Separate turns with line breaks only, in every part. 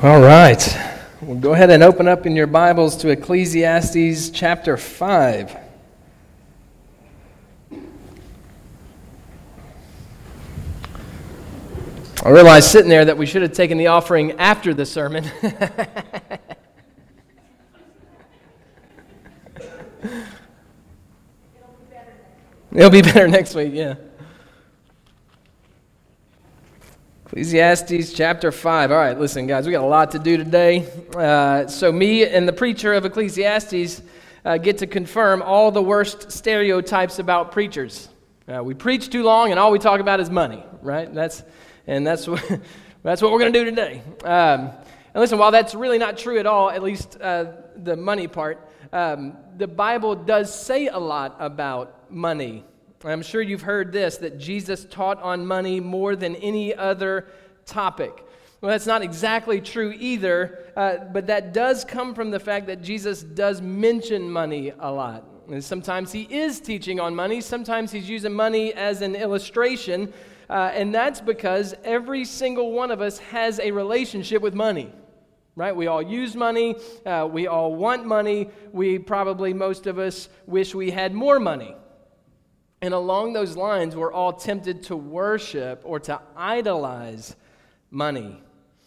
All right. We'll go ahead and open up in your Bibles to Ecclesiastes chapter 5. I realized sitting there that we should have taken the offering after the sermon. It'll be better next week, yeah. Ecclesiastes chapter 5. All right, listen, guys, we got a lot to do today. So me and the preacher of Ecclesiastes get to confirm all the worst stereotypes about preachers. We preach too long, and all we talk about is money, right? That's what we're going to do today. And listen, while that's really not true at all, at least the money part, the Bible does say a lot about money. I'm sure you've heard this, that Jesus taught on money more than any other topic. Well, that's not exactly true either, but that does come from the fact that Jesus does mention money a lot. And sometimes he is teaching on money, sometimes he's using money as an illustration, and that's because every single one of us has a relationship with money. Right? We all use money, we all want money, most of us wish we had more money. And along those lines, we're all tempted to worship or to idolize money.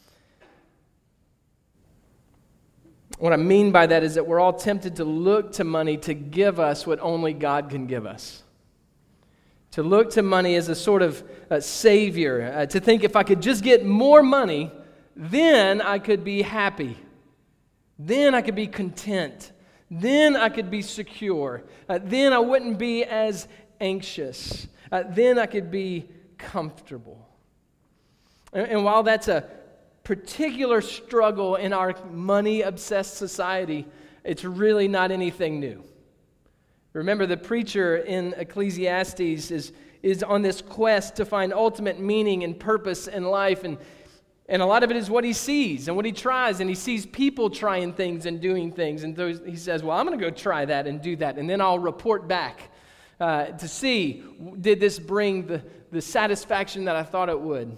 What I mean by that is that we're all tempted to look to money to give us what only God can give us. To look to money as a sort of savior, to think if I could just get more money, then I could be happy. Then I could be content. Then I could be secure. Then I wouldn't be as anxious. Then I could be comfortable. And while that's a particular struggle in our money-obsessed society, it's really not anything new. Remember, the preacher in Ecclesiastes is on this quest to find ultimate meaning and purpose in life, and a lot of it is what he sees and what he tries, and he sees people trying things and doing things, and he says, well, I'm going to go try that and do that, and then I'll report back to see, did this bring the satisfaction that I thought it would?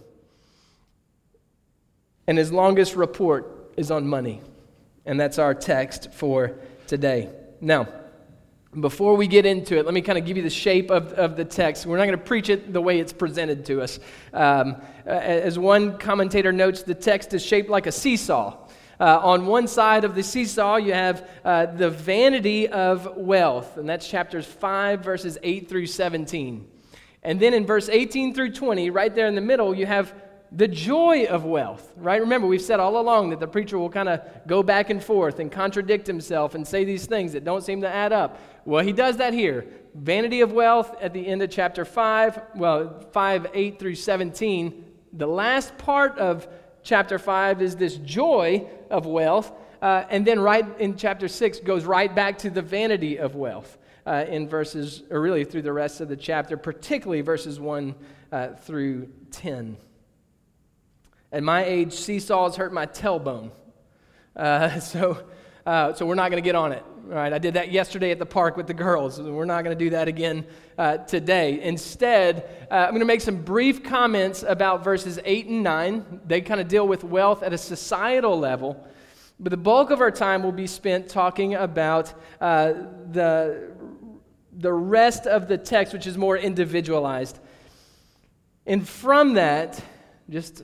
And his longest report is on money, and that's our text for today. Now, before we get into it, let me kind of give you the shape of the text. We're not going to preach it the way it's presented to us. As one commentator notes, the text is shaped like a seesaw. On one side of the seesaw, you have the vanity of wealth, and that's chapters 5, verses 8 through 17. And then in verse 18 through 20, right there in the middle, you have the joy of wealth, right? Remember, we've said all along that the preacher will kind of go back and forth and contradict himself and say these things that don't seem to add up. Well, he does that here. Vanity of wealth at the end of chapter 5, 5, 8 through 17. The last part of chapter 5 is this joy of wealth, and then right in chapter 6 goes right back to the vanity of wealth in verses, or really through the rest of the chapter, particularly verses 1 through 10. At my age, seesaws hurt my tailbone, so we're not going to get on it. All right, I did that yesterday at the park with the girls. We're not going to do that again today. Instead, I'm going to make some brief comments about verses 8 and 9. They kind of deal with wealth at a societal level, but the bulk of our time will be spent talking about the rest of the text, which is more individualized. And from that, just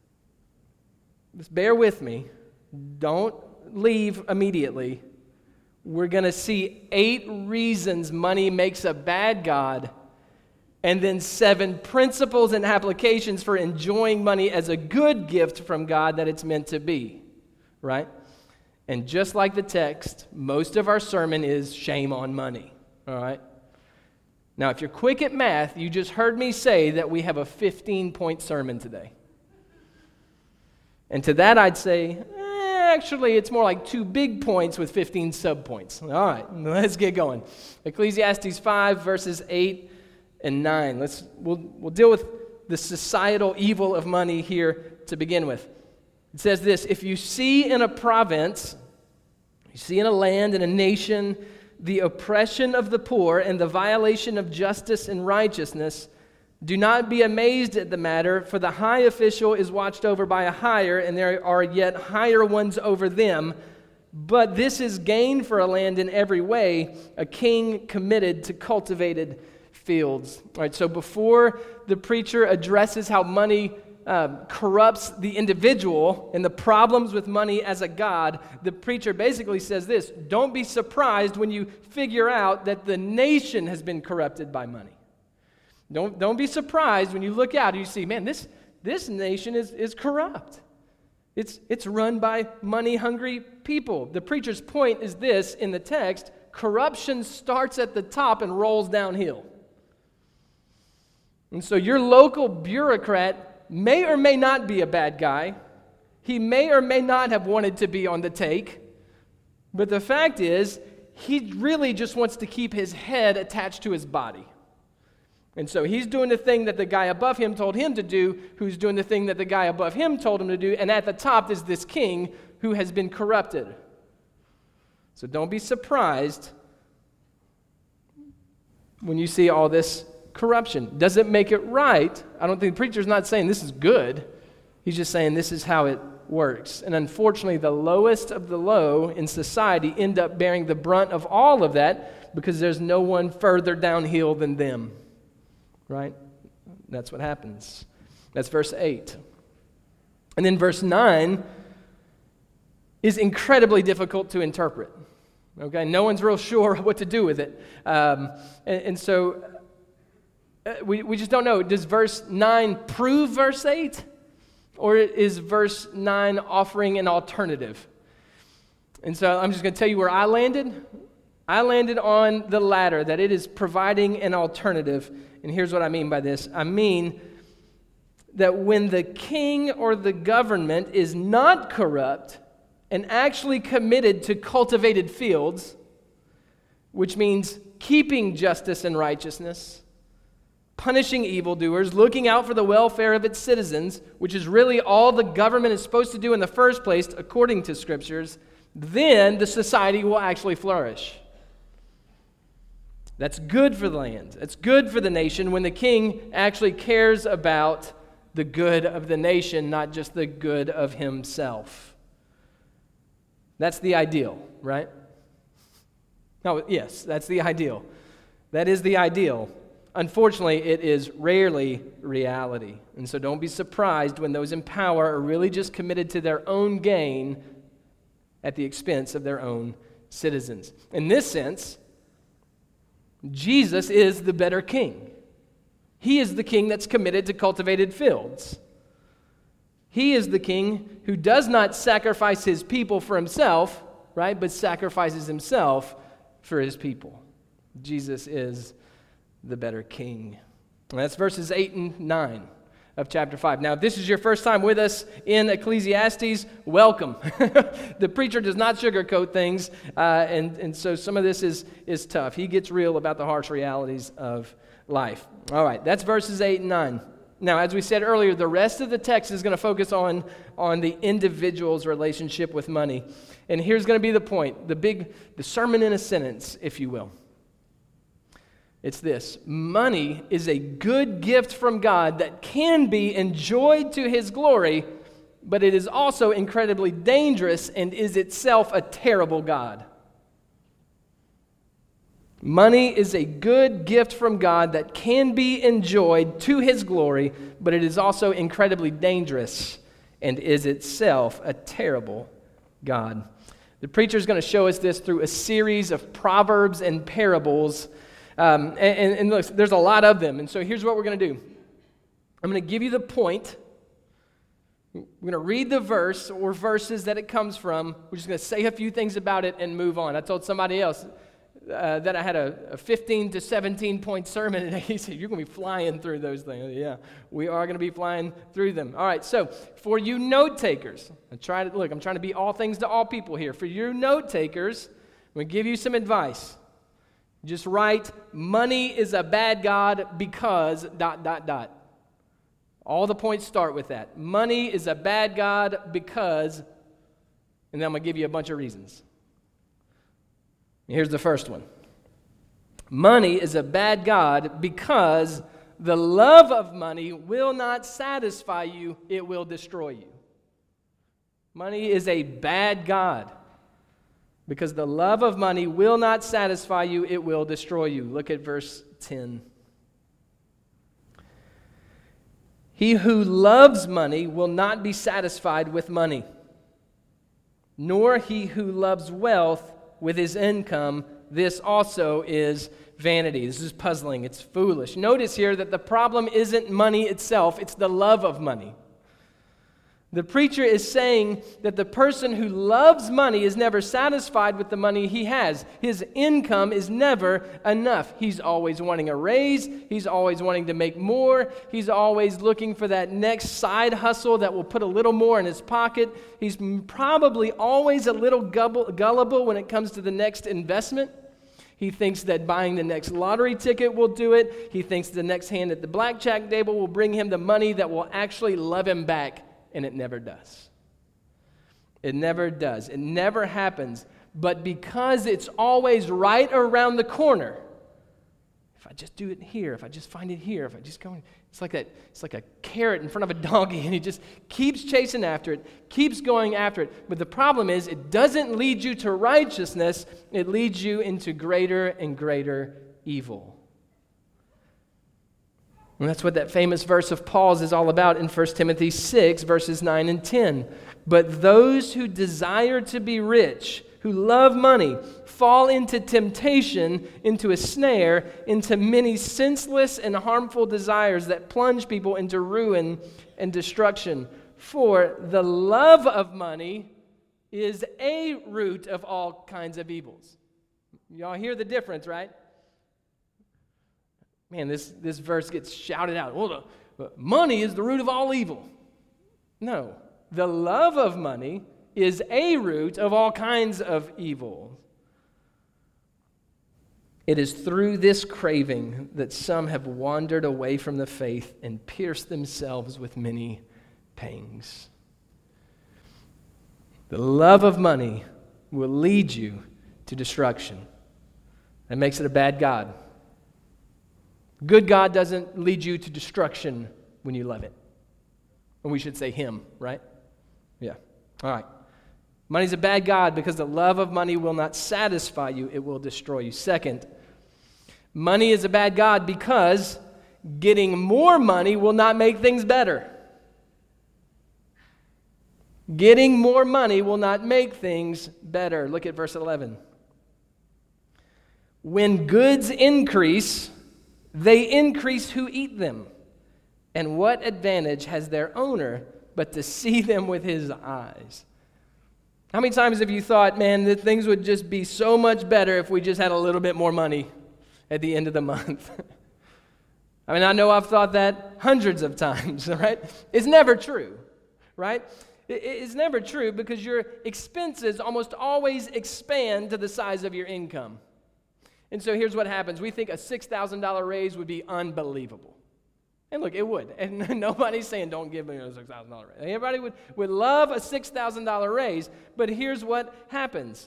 bear with me. Don't leave immediately. We're going to see 8 reasons money makes a bad God, and then 7 principles and applications for enjoying money as a good gift from God that it's meant to be, right? And just like the text, most of our sermon is shame on money, all right? Now, if you're quick at math, you just heard me say that we have a 15-point sermon today. And to that I'd say, actually, it's more like 2 big points with 15 subpoints. All right, let's get going. Ecclesiastes 5, verses 8 and 9. We'll deal with the societal evil of money here to begin with. It says this: if you see in a province, you see in a land, in a nation, the oppression of the poor and the violation of justice and righteousness, Do not be amazed at the matter, for the high official is watched over by a higher, and there are yet higher ones over them. But this is gain for a land in every way, a king committed to cultivated fields. All right, so before the preacher addresses how money corrupts the individual and the problems with money as a god, the preacher basically says this: don't be surprised when you figure out that the nation has been corrupted by money. Don't be surprised when you look out and you see, man, this nation is corrupt. It's run by money-hungry people. The preacher's point is this in the text: corruption starts at the top and rolls downhill. And so your local bureaucrat may or may not be a bad guy. He may or may not have wanted to be on the take. But the fact is, he really just wants to keep his head attached to his body. And so he's doing the thing that the guy above him told him to do, who's doing the thing that the guy above him told him to do, and at the top is this king who has been corrupted. So don't be surprised when you see all this corruption. Does it make it right? I don't think the preacher's not saying this is good. He's just saying this is how it works. And unfortunately, the lowest of the low in society end up bearing the brunt of all of that because there's no one further downhill than them. Right? That's what happens. That's verse 8. And then verse 9 is incredibly difficult to interpret. Okay? No one's real sure what to do with it. So we just don't know. Does verse 9 prove verse 8? Or is verse 9 offering an alternative? And so I'm just going to tell you where I landed. I landed on the latter, that it is providing an alternative. And here's what I mean by this. I mean that when the king or the government is not corrupt and actually committed to cultivated fields, which means keeping justice and righteousness, punishing evildoers, looking out for the welfare of its citizens, which is really all the government is supposed to do in the first place, according to scriptures, then the society will actually flourish. That's good for the land. It's good for the nation when the king actually cares about the good of the nation, not just the good of himself. That's the ideal, right? No, yes, that's the ideal. That is the ideal. Unfortunately, it is rarely reality. And so don't be surprised when those in power are really just committed to their own gain at the expense of their own citizens. In this sense, Jesus is the better king. He is the king that's committed to cultivated fields. He is the king who does not sacrifice his people for himself, right, but sacrifices himself for his people. Jesus is the better king. And that's verses 8 and 9 of chapter 5. Now, if this is your first time with us in Ecclesiastes, welcome. The preacher does not sugarcoat things, and so some of this is tough. He gets real about the harsh realities of life. All right, that's verses 8 and 9. Now, as we said earlier, the rest of the text is going to focus on the individual's relationship with money. And here's going to be the point, the sermon in a sentence, if you will. It's this: money is a good gift from God that can be enjoyed to his glory, but it is also incredibly dangerous and is itself a terrible god. Money is a good gift from God that can be enjoyed to his glory, but it is also incredibly dangerous and is itself a terrible god. The preacher is going to show us this through a series of proverbs and parables. And look, there's a lot of them. And so here's what we're going to do. I'm going to give you the point. We're going to read the verse or verses that it comes from. We're just going to say a few things about it and move on. I told somebody else that I had a 15 to 17 point sermon, and he said, you're going to be flying through those things. Yeah, we are going to be flying through them. All right, so for you note takers, I'm trying to be all things to all people here. For you note takers, I'm going to give you some advice. Just write, money is a bad god because ... All the points start with that. Money is a bad god because, and then I'm going to give you a bunch of reasons. Here's the first one. Money is a bad god because The love of money will not satisfy you, it will destroy you. Money is a bad god because the love of money will not satisfy you, it will destroy you. Look at verse 10. He who loves money will not be satisfied with money, nor he who loves wealth with his income. This also is vanity. This is puzzling. It's foolish. Notice here that the problem isn't money itself, it's the love of money. The preacher is saying that the person who loves money is never satisfied with the money he has. His income is never enough. He's always wanting a raise. He's always wanting to make more. He's always looking for that next side hustle that will put a little more in his pocket. He's probably always a little gullible when it comes to the next investment. He thinks that buying the next lottery ticket will do it. He thinks the next hand at the blackjack table will bring him the money that will actually love him back. And it never does. It never does. It never happens. But because it's always right around the corner, if I just do it here, if I just find it here, if I just go in, it's like a carrot in front of a donkey, and he just keeps chasing after it, keeps going after it. But the problem is, it doesn't lead you to righteousness, it leads you into greater and greater evil. And that's what that famous verse of Paul's is all about in 1 Timothy 6, verses 9 and 10. But those who desire to be rich, who love money, fall into temptation, into a snare, into many senseless and harmful desires that plunge people into ruin and destruction. For the love of money is a root of all kinds of evils. Y'all hear the difference, right? Man, this verse gets shouted out. Well, money is the root of all evil. No, the love of money is a root of all kinds of evil. It is through this craving that some have wandered away from the faith and pierced themselves with many pangs. The love of money will lead you to destruction. That makes it a bad god. Good God doesn't lead you to destruction when you love it. And we should say him, right? Yeah. All right. Money's a bad god because the love of money will not satisfy you. It will destroy you. Second, money is a bad god because getting more money will not make things better. Getting more money will not make things better. Look at verse 11. When goods increase, they increase who eat them. And what advantage has their owner but to see them with his eyes? How many times have you thought, man, that things would just be so much better if we just had a little bit more money at the end of the month? I mean, I know I've thought that hundreds of times, right? It's never true, right? It's never true because your expenses almost always expand to the size of your income. And so here's what happens. We think a $6,000 raise would be unbelievable. And look, it would. And nobody's saying don't give me a $6,000 raise. Everybody would love a $6,000 raise. But here's what happens.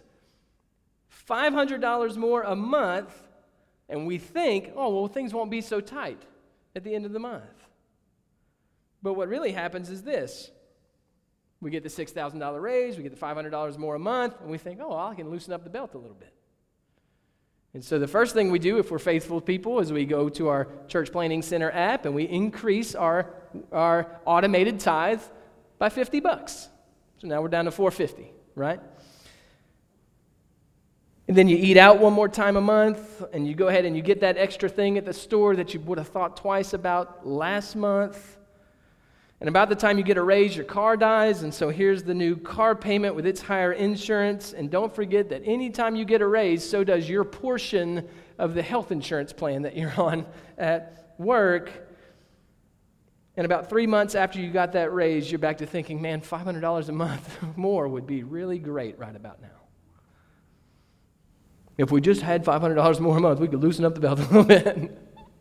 $500 more a month, and we think, oh, well, things won't be so tight at the end of the month. But what really happens is this. We get the $6,000 raise, we get the $500 more a month, and we think, oh, well, I can loosen up the belt a little bit. And so the first thing we do if we're faithful people is we go to our Church Planning Center app and we increase our automated tithe by $50. So now we're down to $450, right? And then you eat out one more time a month and you go ahead and you get that extra thing at the store that you would have thought twice about last month. And about the time you get a raise, your car dies, and so here's the new car payment with its higher insurance. And don't forget that anytime you get a raise, so does your portion of the health insurance plan that you're on at work. And about 3 months after you got that raise, you're back to thinking, man, $500 a month more would be really great right about now. If we just had $500 more a month, we could loosen up the belt a little bit.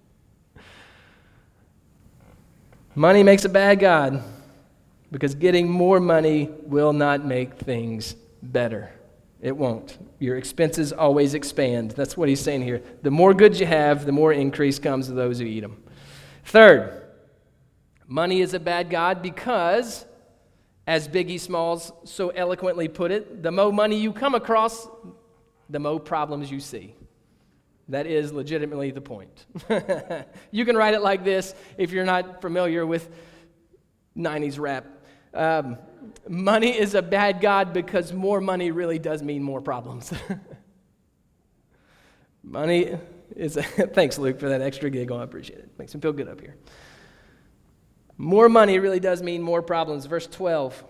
Money makes a bad god because getting more money will not make things better. It won't. Your expenses always expand. That's what he's saying here. The more goods you have, the more increase comes to those who eat them. Third, money is a bad god because, as Biggie Smalls so eloquently put it, the more money you come across, the more problems you see. That is legitimately the point. You can write it like this if you're not familiar with 90s rap. Money is a bad god because more money really does mean more problems. Money is thanks, Luke, for that extra giggle. I appreciate it. Makes me feel good up here. More money really does mean more problems. Verse 12.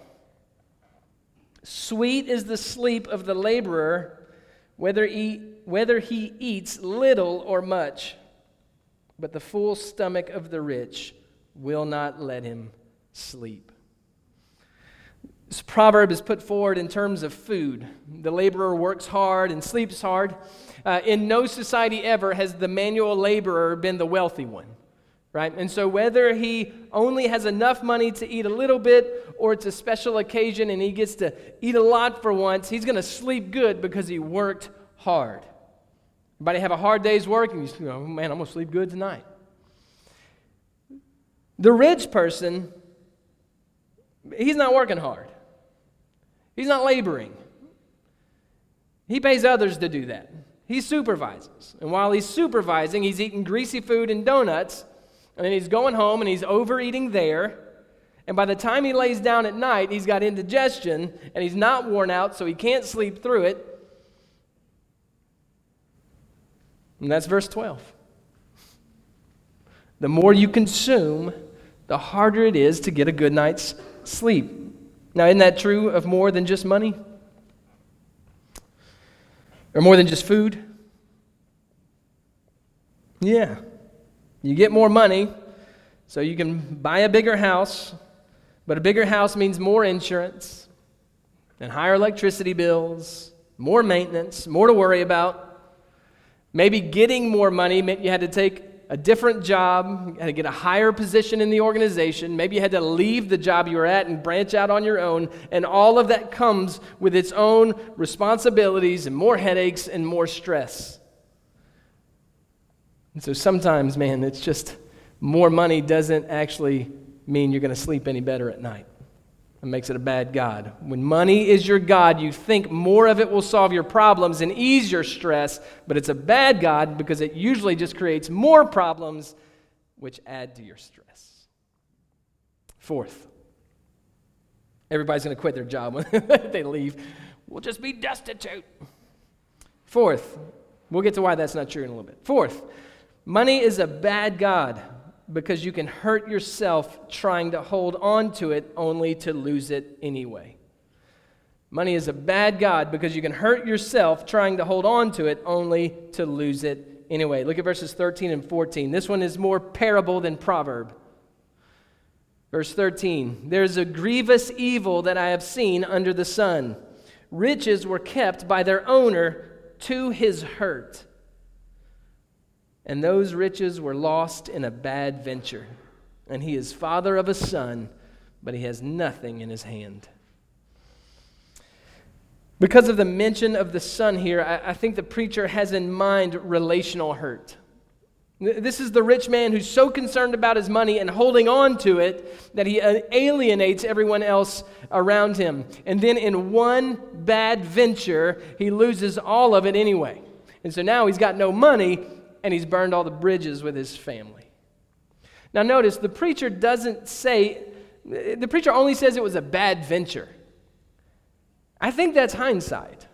Sweet is the sleep of the laborer, whether he eats little or much, but the full stomach of the rich will not let him sleep. This proverb is put forward in terms of food. The laborer works hard and sleeps hard. In no society ever has the manual laborer been the wealthy one, right? And so whether he only has enough money to eat a little bit or it's a special occasion and he gets to eat a lot for once, he's going to sleep good because he worked hard. Everybody have a hard day's work and you say, oh man, I'm going to sleep good tonight. The rich person, he's not working hard. He's not laboring. He pays others to do that. He supervises. And while he's supervising, he's eating greasy food and donuts, and then he's going home and he's overeating there. And by the time he lays down at night, he's got indigestion and he's not worn out, so he can't sleep through it. And that's verse 12. The more you consume, the harder it is to get a good night's sleep. Now, isn't that true of more than just money? Or more than just food? Yeah. You get more money, so you can buy a bigger house, but a bigger house means more insurance and higher electricity bills, more maintenance, more to worry about. Maybe getting more money meant you had to take a different job, you had to get a higher position in the organization. Maybe you had to leave the job you were at and branch out on your own. And all of that comes with its own responsibilities and more headaches and more stress. And so sometimes, man, it's just more money doesn't actually mean you're going to sleep any better at night. It makes it a bad god. When money is your god, you think more of it will solve your problems and ease your stress, but it's a bad god because it usually just creates more problems, which add to your stress. Fourth, everybody's going to quit their job when they leave. We'll just be destitute. Fourth, we'll get to why that's not true in a little bit. Fourth, money is a bad god because you can hurt yourself trying to hold on to it only to lose it anyway. Money is a bad god because you can hurt yourself trying to hold on to it only to lose it anyway. Look at verses 13 and 14. This one is more parable than proverb. Verse 13, there's a grievous evil that I have seen under the sun. Riches were kept by their owner to his hurt. And those riches were lost in a bad venture. And he is father of a son, but he has nothing in his hand. Because of the mention of the son here, I think the preacher has in mind relational hurt. This is the rich man who's so concerned about his money and holding on to it that he alienates everyone else around him. And then in one bad venture, he loses all of it anyway. And so now he's got no money, and he's burned all the bridges with his family. Now notice, the preacher only says it was a bad venture. I think that's hindsight.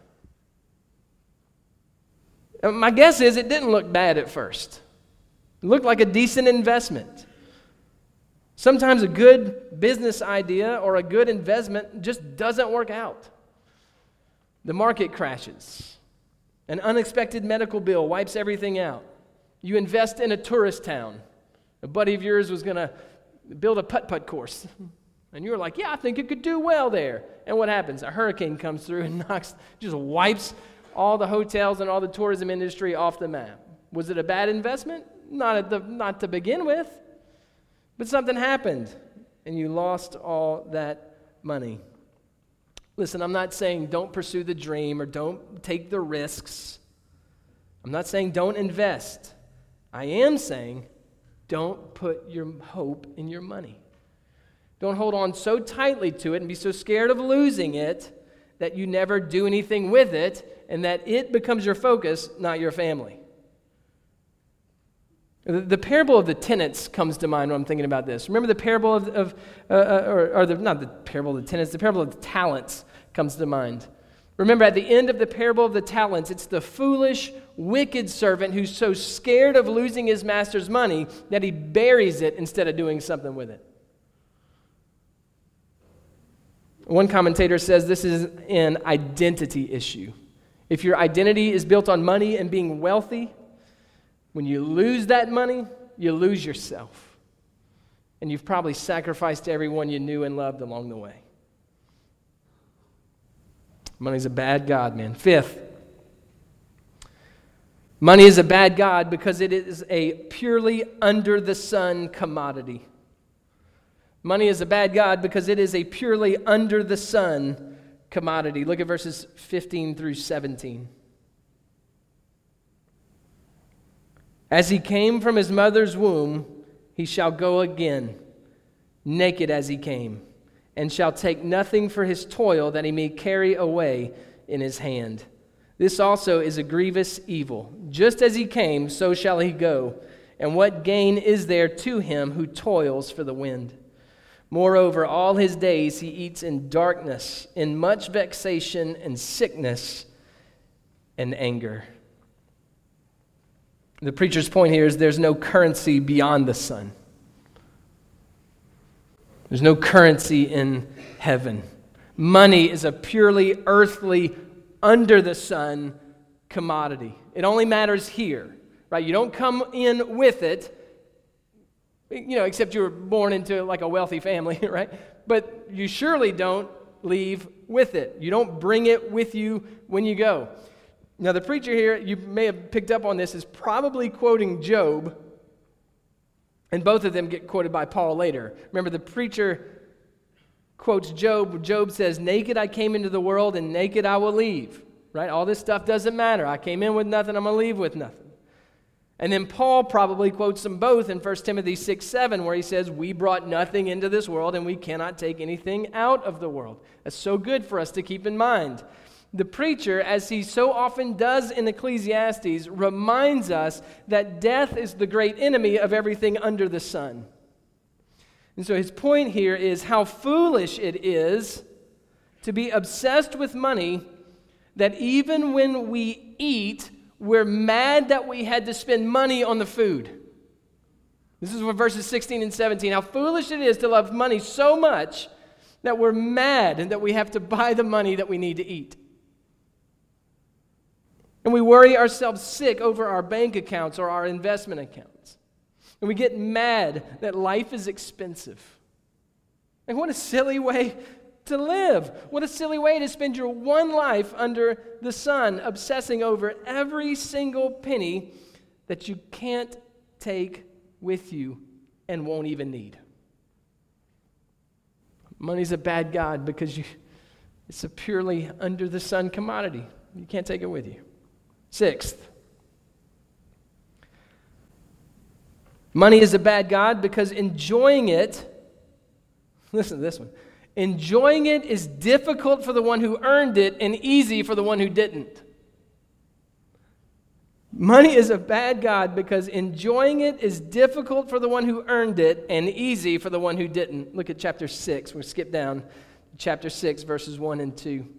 My guess is it didn't look bad at first. It looked like a decent investment. Sometimes a good business idea or a good investment just doesn't work out. The market crashes. An unexpected medical bill wipes everything out. You invest in a tourist town. A buddy of yours was going to build a putt-putt course. And you were like, yeah, I think it could do well there. And what happens? A hurricane comes through and just wipes all the hotels and all the tourism industry off the map. Was it a bad investment? Not to begin with. But something happened, and you lost all that money. Listen, I'm not saying don't pursue the dream or don't take the risks. I'm not saying don't invest. I am saying Don't put your hope in your money. Don't hold on so tightly to it and be so scared of losing it that you never do anything with it and that it becomes your focus, not your family. The parable of the tenants comes to mind when I'm thinking about this. Remember the parable not the parable of the tenants, the parable of the talents comes to mind. Remember, at the end of the parable of the talents, it's the foolish, wicked servant who's so scared of losing his master's money that he buries it instead of doing something with it. One commentator says this is an identity issue. If your identity is built on money and being wealthy, when you lose that money, you lose yourself. And you've probably sacrificed everyone you knew and loved along the way. Money's a bad god, man. Fifth, money is a bad god because it is a purely under-the-sun commodity. Money is a bad god because it is a purely under-the-sun commodity. Look at verses 15 through 17. As he came from his mother's womb, he shall go again, naked as he came, and shall take nothing for his toil that he may carry away in his hand. This also is a grievous evil. Just as he came, so shall he go. And what gain is there to him who toils for the wind? Moreover, all his days he eats in darkness, in much vexation and sickness and anger. The preacher's point here is there's no currency beyond the sun. There's no currency in heaven. Money is a purely earthly, under-the-sun commodity. It only matters here, right? You don't come in with it, except you were born into like a wealthy family, right? But you surely don't leave with it. You don't bring it with you when you go. Now, the preacher here, you may have picked up on this, is probably quoting Job, and both of them get quoted by Paul later. Remember, the preacher quotes Job. Job says, naked I came into the world, and naked I will leave. Right? All this stuff doesn't matter. I came in with nothing, I'm going to leave with nothing. And then Paul probably quotes them both in 1 Timothy 6:7, where he says, we brought nothing into this world, and we cannot take anything out of the world. That's so good for us to keep in mind. The preacher, as he so often does in Ecclesiastes, reminds us that death is the great enemy of everything under the sun. And so his point here is how foolish it is to be obsessed with money that even when we eat, we're mad that we had to spend money on the food. This is what verses 16 and 17. How foolish it is to love money so much that we're mad and that we have to buy the money that we need to eat. And we worry ourselves sick over our bank accounts or our investment accounts. And we get mad that life is expensive. And what a silly way to live. What a silly way to spend your one life under the sun, obsessing over every single penny that you can't take with you and won't even need. Money's a bad god because it's a purely under the sun commodity. You can't take it with you. Sixth, money is a bad god because enjoying it, listen to this one, enjoying it is difficult for the one who earned it and easy for the one who didn't. Money is a bad god because enjoying it is difficult for the one who earned it and easy for the one who didn't. Look at chapter 6. We'll skip down to chapter 6, verses 1 and 2.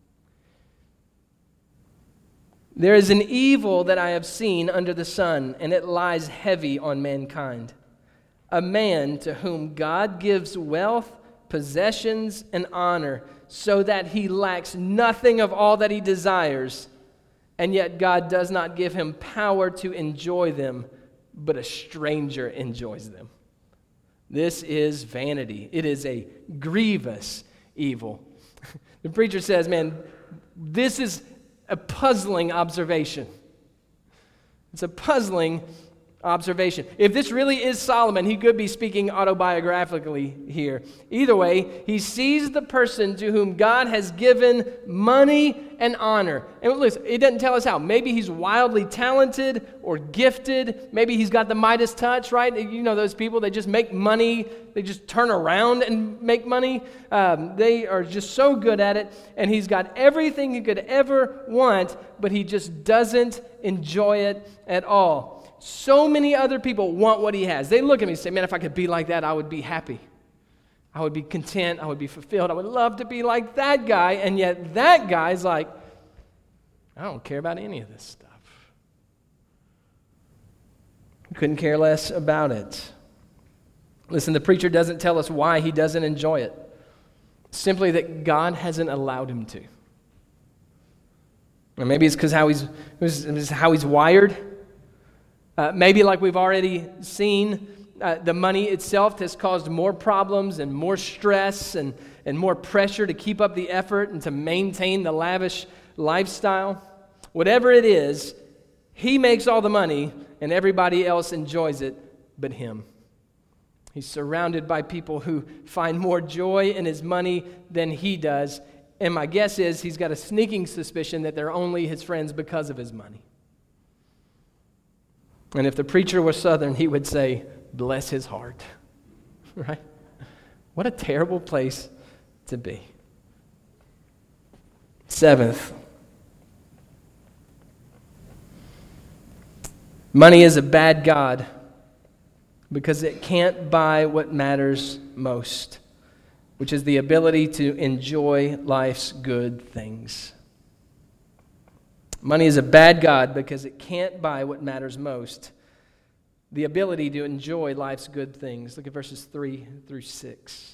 There is an evil that I have seen under the sun, and it lies heavy on mankind. A man to whom God gives wealth, possessions, and honor, so that he lacks nothing of all that he desires, and yet God does not give him power to enjoy them, but a stranger enjoys them. This is vanity. It is a grievous evil. The preacher says, man, this is a puzzling observation. It's a puzzling observation. If this really is Solomon, he could be speaking autobiographically here. Either way, he sees the person to whom God has given money and honor. And listen, it doesn't tell us how. Maybe he's wildly talented or gifted. Maybe he's got the Midas touch, right? You know those people, they just make money. They just turn around and make money. They are just so good at it. And he's got everything he could ever want, but he just doesn't enjoy it at all. So many other people want what he has. They look at me and say, man, if I could be like that, I would be happy. I would be content. I would be fulfilled. I would love to be like that guy. And yet that guy's like, I don't care about any of this stuff. Couldn't care less about it. Listen, the preacher doesn't tell us why he doesn't enjoy it. Simply that God hasn't allowed him to. Or maybe it's because how he's wired. Maybe like we've already seen, the money itself has caused more problems and more stress and more pressure to keep up the effort and to maintain the lavish lifestyle. Whatever it is, he makes all the money and everybody else enjoys it but him. He's surrounded by people who find more joy in his money than he does. And my guess is he's got a sneaking suspicion that they're only his friends because of his money. And if the preacher was Southern, he would say, bless his heart. Right? What a terrible place to be. Seventh, money is a bad god because it can't buy what matters most, which is the ability to enjoy life's good things. Money is a bad god because it can't buy what matters most, the ability to enjoy life's good things. Look at verses 3 through 6.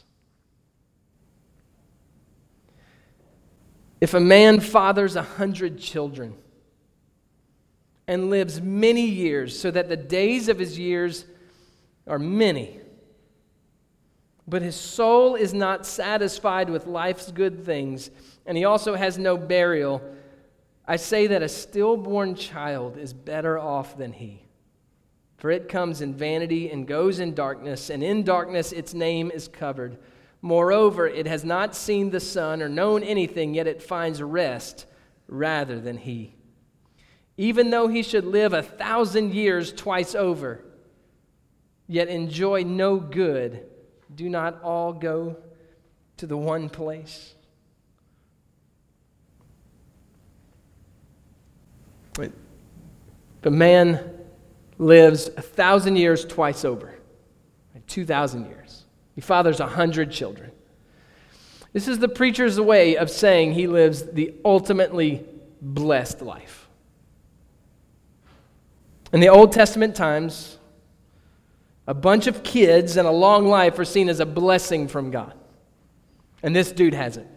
If a man fathers 100 children and lives many years so that the days of his years are many, but his soul is not satisfied with life's good things, and he also has no burial, I say that a stillborn child is better off than he. For it comes in vanity and goes in darkness, and in darkness its name is covered. Moreover, it has not seen the sun or known anything, yet it finds rest rather than he. Even though he should live 1,000 years twice over, yet enjoy no good, do not all go to the one place? The man lives 1,000 years twice over, 2,000 years. He fathers 100 children. This is the preacher's way of saying he lives the ultimately blessed life. In the Old Testament times, a bunch of kids and a long life are seen as a blessing from God. And this dude hasn't.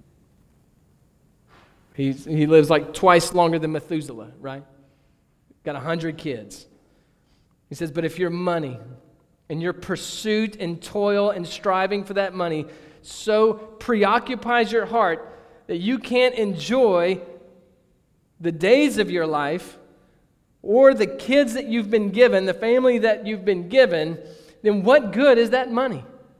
He lives like twice longer than Methuselah, right? Got 100 kids. He says, but if your money and your pursuit and toil and striving for that money so preoccupies your heart that you can't enjoy the days of your life or the kids that you've been given, the family that you've been given, then what good is that money?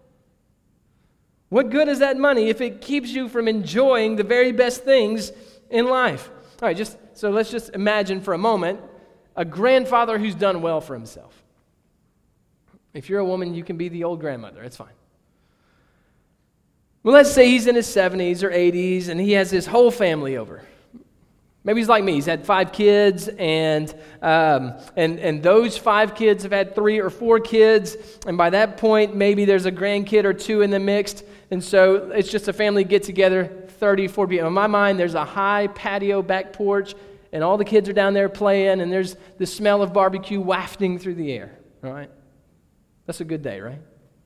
What good is that money if it keeps you from enjoying the very best things in life? All right, so let's just imagine for a moment a grandfather who's done well for himself. If you're a woman, you can be the old grandmother. It's fine. Well, let's say he's in his 70s or 80s and he has his whole family over. Maybe he's like me. He's had 5 kids, and those 5 kids have had 3 or 4 kids, and by that point, maybe there's a grandkid or 2 in the mix, and so it's just a family get-together, 30, 40 people. In my mind, there's a high patio back porch, and all the kids are down there playing, and there's the smell of barbecue wafting through the air, all right? That's a good day, right?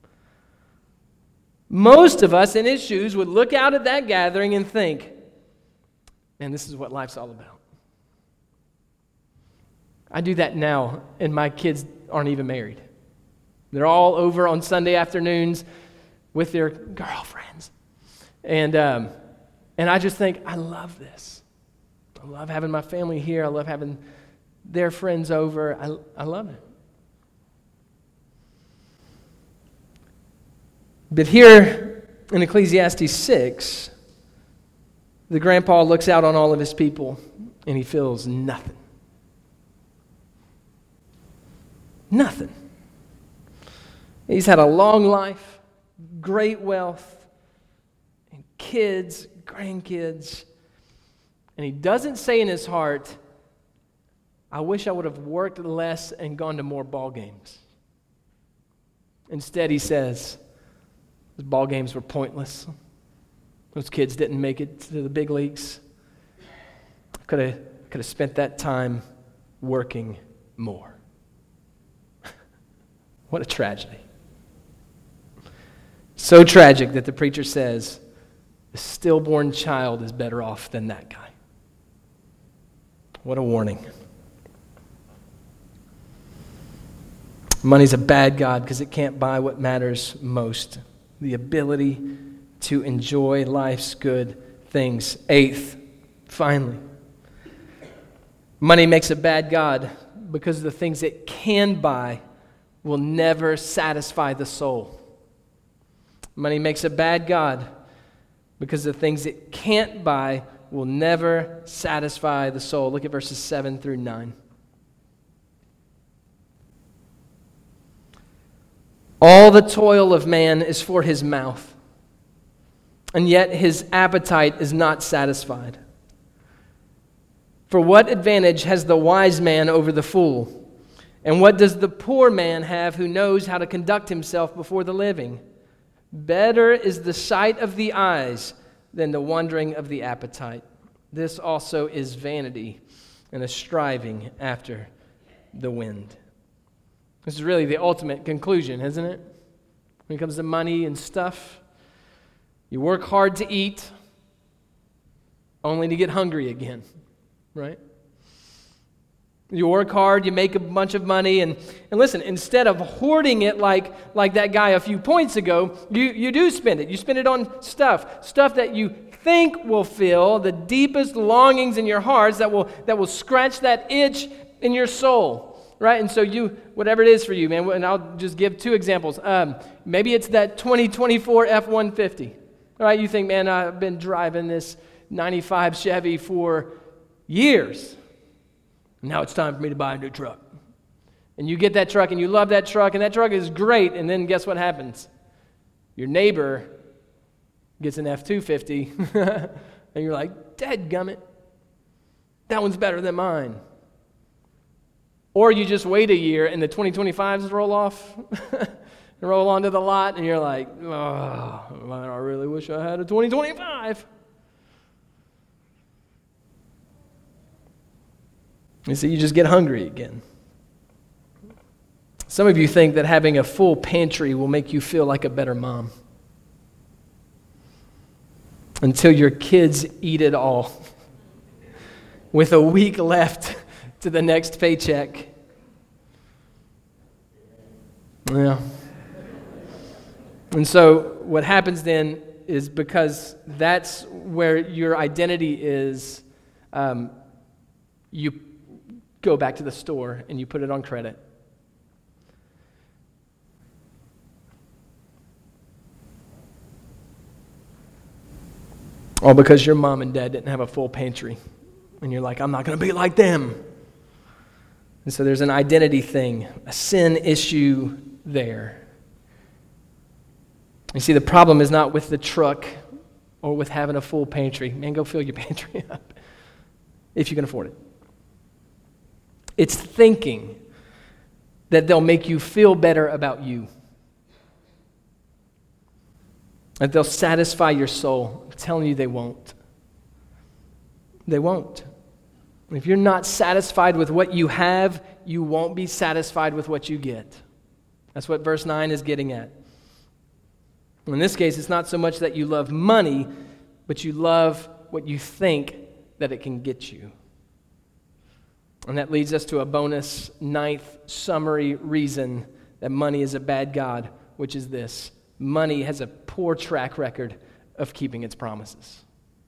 Most of us in his shoes would look out at that gathering and think, man, this is what life's all about. I do that now, and my kids aren't even married. They're all over on Sunday afternoons with their girlfriends. And I just think, I love this. I love having my family here. I love having their friends over. I love it. But here in Ecclesiastes 6, the grandpa looks out on all of his people and he feels nothing. Nothing. He's had a long life, great wealth, and kids, grandkids. And he doesn't say in his heart, I wish I would have worked less and gone to more ball games. Instead, he says, those ball games were pointless. Those kids didn't make it to the big leagues. Could have spent that time working more. What a tragedy. So tragic that the preacher says, the stillborn child is better off than that guy. What a warning. Money's a bad god because it can't buy what matters most, the ability to enjoy life's good things. Eighth, finally, money makes a bad god because the things it can buy will never satisfy the soul. Money makes a bad god because the things it can't buy will never satisfy the soul. Look at verses 7 through 9. All the toil of man is for his mouth, and yet his appetite is not satisfied. For what advantage has the wise man over the fool? And what does the poor man have who knows how to conduct himself before the living? Better is the sight of the eyes than the wandering of the appetite. This also is vanity and a striving after the wind. This is really the ultimate conclusion, isn't it? When it comes to money and stuff, you work hard to eat only to get hungry again, right? You work hard, you make a bunch of money, and listen, instead of hoarding it like that guy a few points ago, you do spend it. You spend it on stuff that you think will fill the deepest longings in your hearts, that will scratch that itch in your soul. Right, and so whatever it is for you, man, and I'll just give two examples. Maybe it's that 2024 F-150. All right, you think, man, I've been driving this 95 Chevy for years. Now it's time for me to buy a new truck. And you get that truck, and you love that truck, and that truck is great, and then guess what happens? Your neighbor gets an F-250, and you're like, dadgummit, that one's better than mine. Or you just wait a year and the 2025s roll off and roll onto the lot, and you're like, oh, I really wish I had a 2025. You see, you just get hungry again. Some of you think that having a full pantry will make you feel like a better mom. Until your kids eat it all with a week left to the next paycheck. Yeah. And so what happens then is, because that's where your identity is, you go back to the store and you put it on credit. All because your mom and dad didn't have a full pantry. And you're like, I'm not going to be like them. And so there's an identity thing, a sin issue there. You see, the problem is not with the truck or with having a full pantry. Man, go fill your pantry up if you can afford it. It's thinking that they'll make you feel better about you, that they'll satisfy your soul. I'm telling you, they won't. They won't. If you're not satisfied with what you have, you won't be satisfied with what you get. That's what verse 9 is getting at. In this case, it's not so much that you love money, but you love what you think that it can get you. And that leads us to a bonus ninth summary reason that money is a bad god, which is this: money has a poor track record of keeping its promises.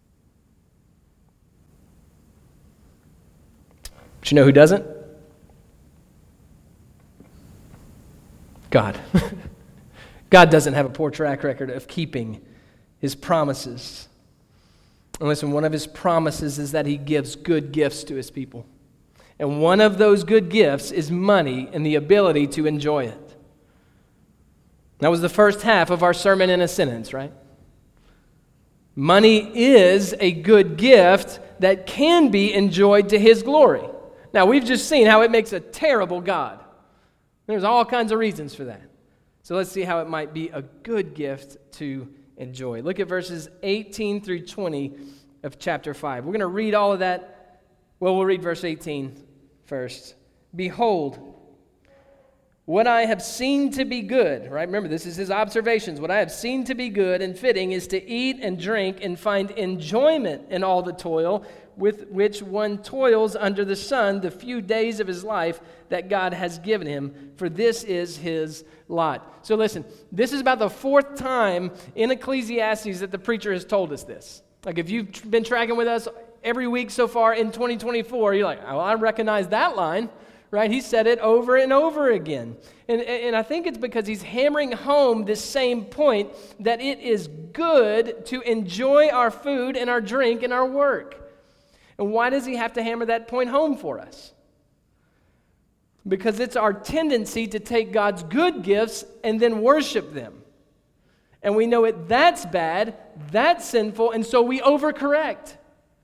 But you know who doesn't? God. God doesn't have a poor track record of keeping his promises. And listen, one of his promises is that he gives good gifts to his people. And one of those good gifts is money and the ability to enjoy it. That was the first half of our sermon in a sentence, right? Money is a good gift that can be enjoyed to his glory. Now, we've just seen how it makes a terrible God. There's all kinds of reasons for that. So let's see how it might be a good gift to enjoy. Look at verses 18 through 20 of chapter 5. We're going to read all of that. Well, we'll read verse 18 first. Behold, what I have seen to be good, right? Remember, this is his observations. What I have seen to be good and fitting is to eat and drink and find enjoyment in all the toil with which one toils under the sun the few days of his life that God has given him, for this is his lot. So listen, this is about the fourth time in Ecclesiastes that the preacher has told us this. Like if you've been tracking with us every week so far in 2024, you're like, oh, I recognize that line. Right? He said it over and over again. And I think it's because he's hammering home this same point that it is good to enjoy our food and our drink and our work. And why does he have to hammer that point home for us? Because it's our tendency to take God's good gifts and then worship them. And we know that's bad, that's sinful, and so we overcorrect.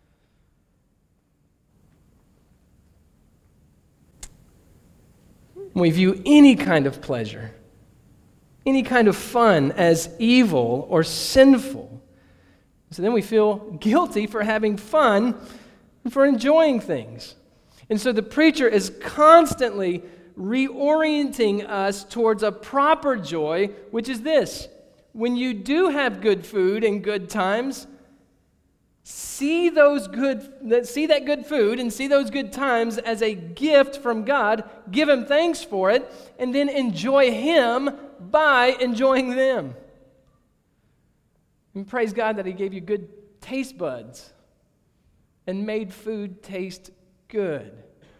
We view any kind of pleasure, any kind of fun as evil or sinful. So then we feel guilty for having fun and for enjoying things. And so the preacher is constantly reorienting us towards a proper joy, which is this. When you do have good food and good times, see that good food and see those good times as a gift from God, give him thanks for it, and then enjoy him by enjoying them. And praise God that he gave you good taste buds and made food taste good.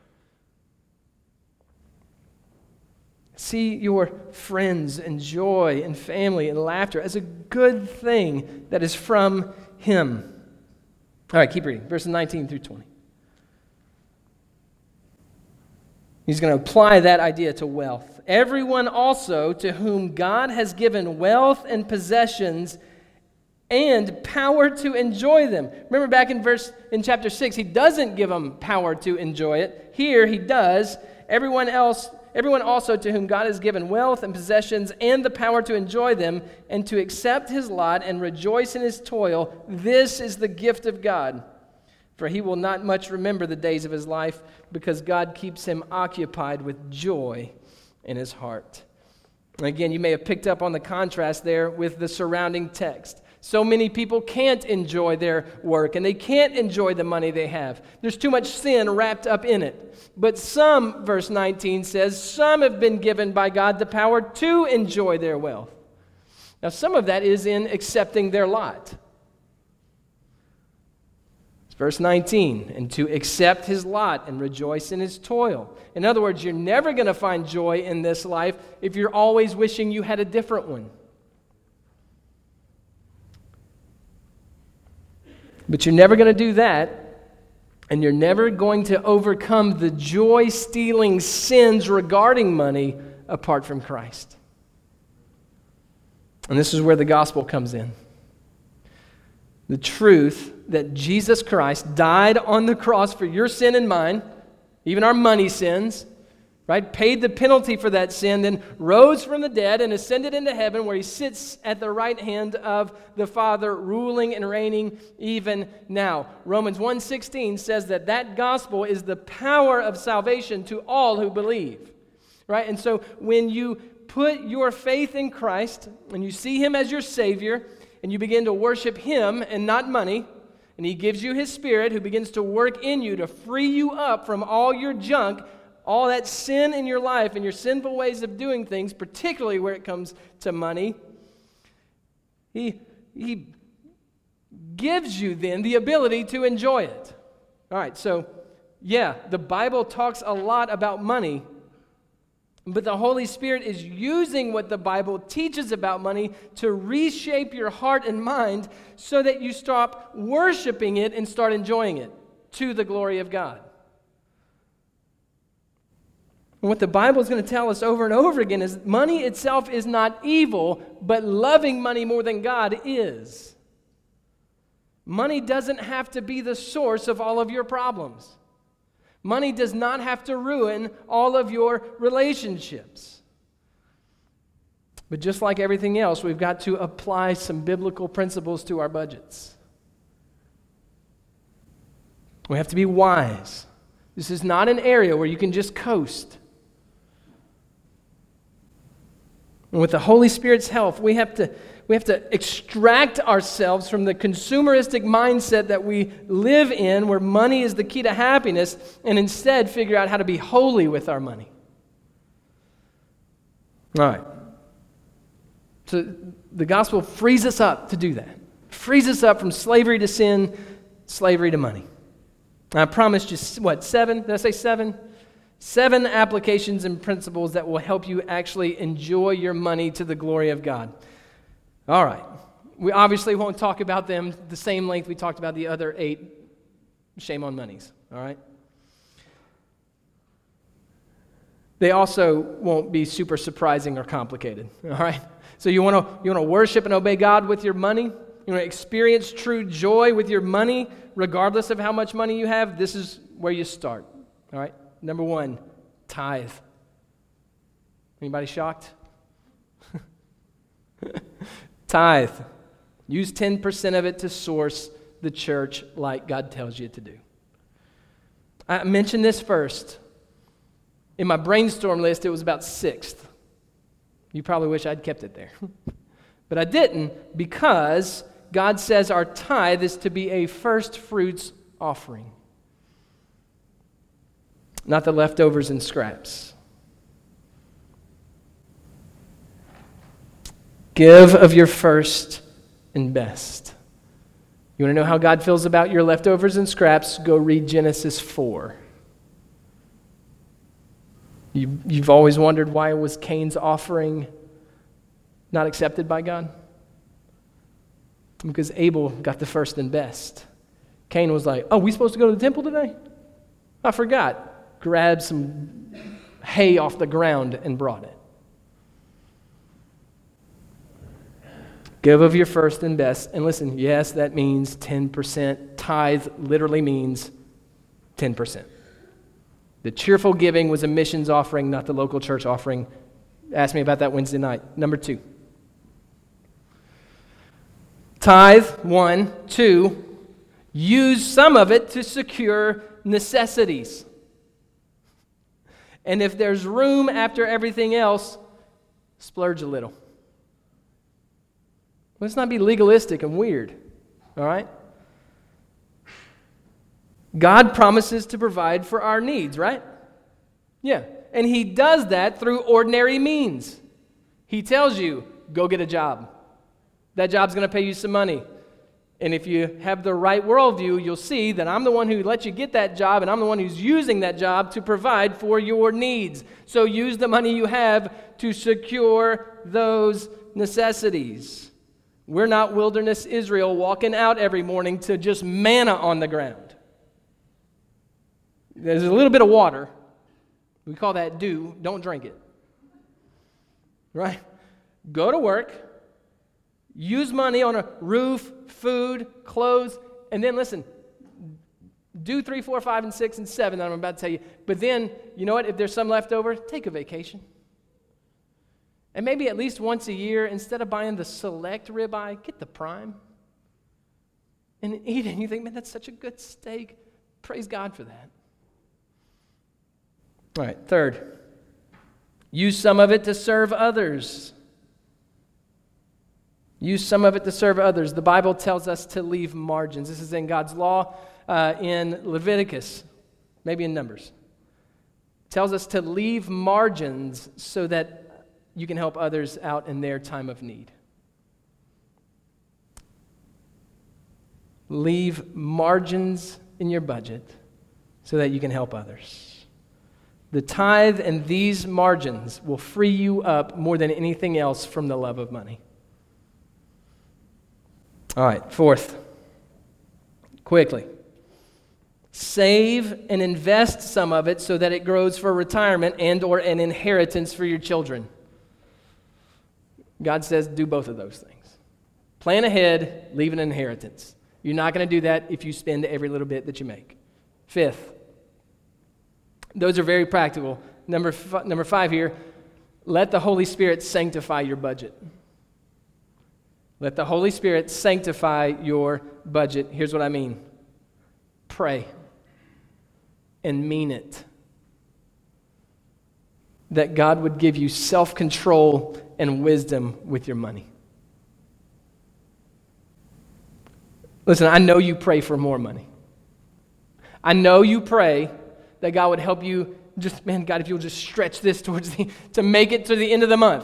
See your friends and joy and family and laughter as a good thing that is from him. All right, keep reading. Verses 19 through 20. He's going to apply that idea to wealth. Everyone also to whom God has given wealth and possessions and power to enjoy them. Remember back in chapter 6, he doesn't give them power to enjoy it. Here he does. Everyone also to whom God has given wealth and possessions and the power to enjoy them and to accept his lot and rejoice in his toil, this is the gift of God. For he will not much remember the days of his life because God keeps him occupied with joy in his heart. And again, you may have picked up on the contrast there with the surrounding text. So many people can't enjoy their work and they can't enjoy the money they have. There's too much sin wrapped up in it. But some, verse 19 says, some have been given by God the power to enjoy their wealth. Now, some of that is in accepting their lot. It's verse 19, and to accept his lot and rejoice in his toil. In other words, you're never going to find joy in this life if you're always wishing you had a different one. But you're never going to do that. And you're never going to overcome the joy-stealing sins regarding money apart from Christ. And this is where the gospel comes in. The truth that Jesus Christ died on the cross for your sin and mine, even our money sins, right? Paid the penalty for that sin, then rose from the dead and ascended into heaven where he sits at the right hand of the Father, ruling and reigning even now. Romans 1:16 says that gospel is the power of salvation to all who believe, right? And so when you put your faith in Christ, when you see him as your Savior, and you begin to worship him and not money, and he gives you his Spirit who begins to work in you to free you up from all your junk, all that sin in your life and your sinful ways of doing things, particularly where it comes to money, he gives you then the ability to enjoy it. All right, so yeah, the Bible talks a lot about money, But the Holy Spirit is using what the Bible teaches about money to reshape your heart and mind so that you stop worshiping it and start enjoying it to the glory of God. And what the Bible is going to tell us over and over again is money itself is not evil, but loving money more than God is. Money doesn't have to be the source of all of your problems. Money does not have to ruin all of your relationships. But just like everything else, we've got to apply some biblical principles to our budgets. We have to be wise. This is not an area where you can just coast. And with the Holy Spirit's help, we have to extract ourselves from the consumeristic mindset that we live in, where money is the key to happiness, and instead figure out how to be holy with our money. All right. So the gospel frees us up to do that. Frees us up from slavery to sin, slavery to money. I promised you, 7? Did I say 7? 7 applications and principles that will help you actually enjoy your money to the glory of God. All right. We obviously won't talk about them the same length we talked about the other 8 shame on monies. All right. They also won't be super surprising or complicated. All right. So you want to worship and obey God with your money? You want to experience true joy with your money, regardless of how much money you have? This is where you start. All right. Number 1, tithe. Anybody shocked? Tithe. Use 10% of it to source the church like God tells you to do. I mentioned this first. In my brainstorm list, it was about 6th. You probably wish I'd kept it there. But I didn't, because God says our tithe is to be a first fruits offering, not the leftovers and scraps. Give of your first and best. You want to know how God feels about your leftovers and scraps? Go read Genesis 4. You've always wondered, why was Cain's offering not accepted by God? Because Abel got the first and best. Cain was like, oh, we supposed to go to the temple today? I forgot. Grabbed some hay off the ground and brought it. Give of your first and best. And listen, yes, that means 10%. Tithe literally means 10%. The cheerful giving was a missions offering, not the local church offering. Ask me about that Wednesday night. Number 2. Tithe, 1. 2, use some of it to secure necessities. And if there's room after everything else, splurge a little. Let's not be legalistic and weird, all right? God promises to provide for our needs, right? Yeah, and He does that through ordinary means. He tells you, go get a job. That job's going to pay you some money. And if you have the right worldview, you'll see that I'm the one who let you get that job, and I'm the one who's using that job to provide for your needs. So use the money you have to secure those necessities. We're not wilderness Israel walking out every morning to just manna on the ground. There's a little bit of water. We call that dew. Don't drink it. Right? Go to work. Use money on a roof, food, clothes, and then listen, do 3, 4, 5, and 6, and 7 that I'm about to tell you. But then, you know what? If there's some left over, take a vacation. And maybe at least once a year, instead of buying the select ribeye, get the prime. And eat it. And you think, man, that's such a good steak. Praise God for that. All right, 3rd, use some of it to serve others. Use some of it to serve others. The Bible tells us to leave margins. This is in God's law, in Leviticus, maybe in Numbers. It tells us to leave margins so that you can help others out in their time of need. Leave margins in your budget so that you can help others. The tithe and these margins will free you up more than anything else from the love of money. All right, fourth, quickly. Save and invest some of it so that it grows for retirement and or an inheritance for your children. God says do both of those things. Plan ahead, leave an inheritance. You're not going to do that if you spend every little bit that you make. Fifth, those are very practical. Number 5 here, let the Holy Spirit sanctify your budget. Let the Holy Spirit sanctify your budget. Here's what I mean. Pray and mean it. That God would give you self-control and wisdom with your money. Listen, I know you pray for more money. I know you pray that God would help you God, if you'll just stretch this to make it to the end of the month.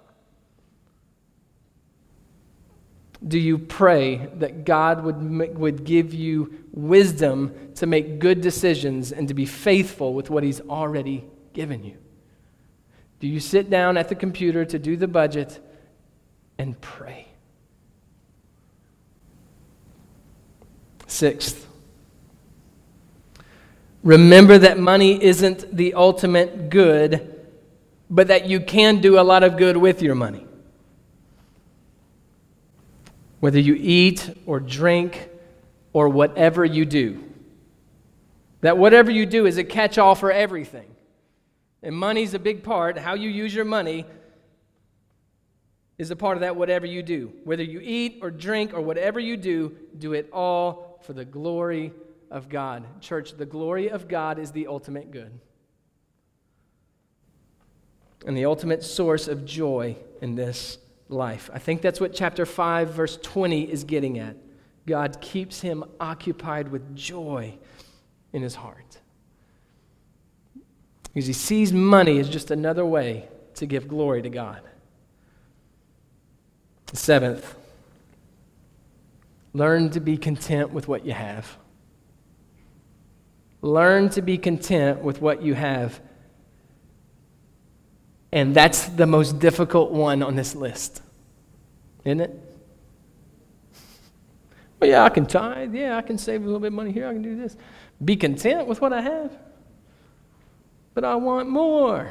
Do you pray that God would give you wisdom to make good decisions and to be faithful with what He's already given you? Do you sit down at the computer to do the budget and pray? Sixth, remember that money isn't the ultimate good, but that you can do a lot of good with your money. Whether you eat or drink or whatever you do. That whatever you do is a catch-all for everything. And money's a big part. How you use your money is a part of that whatever you do. Whether you eat or drink or whatever you do it all for the glory of God. Church, the glory of God is the ultimate good. And the ultimate source of joy in this life. I think that's what chapter 5, verse 20 is getting at. God keeps him occupied with joy in his heart. Because he sees money as just another way to give glory to God. Seventh, learn to be content with what you have. Learn to be content with what you have. And that's the most difficult one on this list, isn't it? Well, yeah, I can tithe. Yeah, I can save a little bit of money here. I can do this. Be content with what I have. But I want more.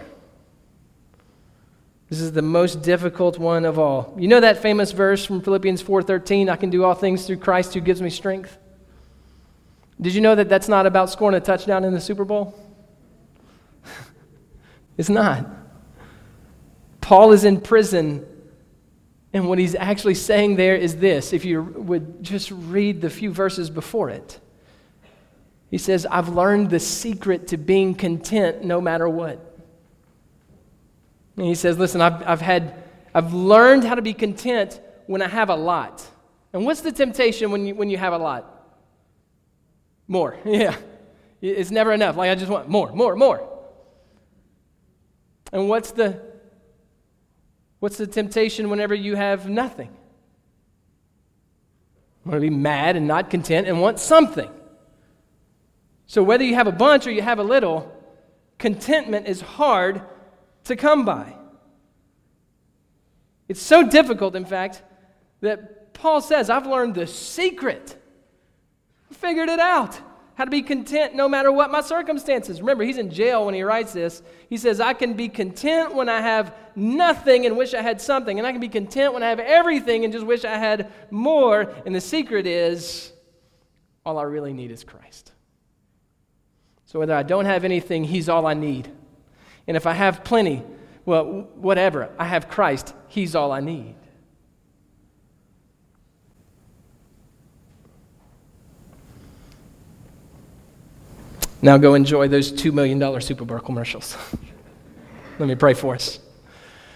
This is the most difficult one of all. You know that famous verse from Philippians 4:13, I can do all things through Christ who gives me strength? Did you know that that's not about scoring a touchdown in the Super Bowl? It's not. Paul is in prison, and what he's actually saying there is this. If you would just read the few verses before it. He says, I've learned the secret to being content no matter what. And he says, listen, I've learned how to be content when I have a lot. And what's the temptation when you have a lot? More. Yeah. It's never enough. Like, I just want more. And what's the temptation whenever you have nothing? I want to be mad and not content and want something. So whether you have a bunch or you have a little, contentment is hard to come by. It's so difficult, in fact, that Paul says, I've learned the secret. I figured it out. How to be content no matter what my circumstances. Remember, he's in jail when he writes this. He says, I can be content when I have nothing and wish I had something. And I can be content when I have everything and just wish I had more. And the secret is, all I really need is Christ. So whether I don't have anything, he's all I need. And if I have plenty, well, whatever, I have Christ, he's all I need. Now go enjoy those $2 million Super Bowl commercials. Let me pray for us.